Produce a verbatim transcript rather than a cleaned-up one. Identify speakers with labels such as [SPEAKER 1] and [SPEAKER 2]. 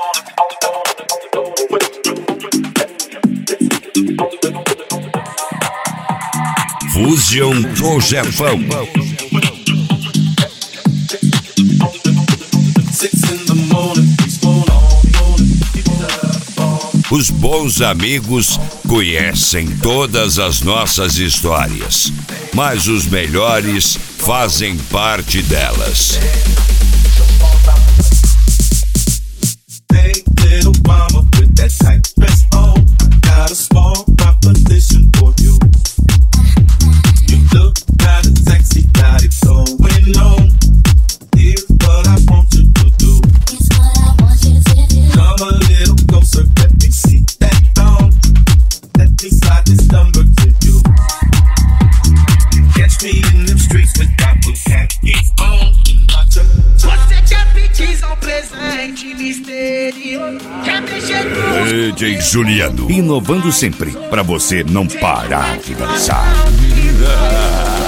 [SPEAKER 1] Fusion do Jefão. Os bons amigos conhecem todas as nossas histórias, mas os melhores fazem parte delas. D J Juliano, inovando sempre, pra você não parar de dançar.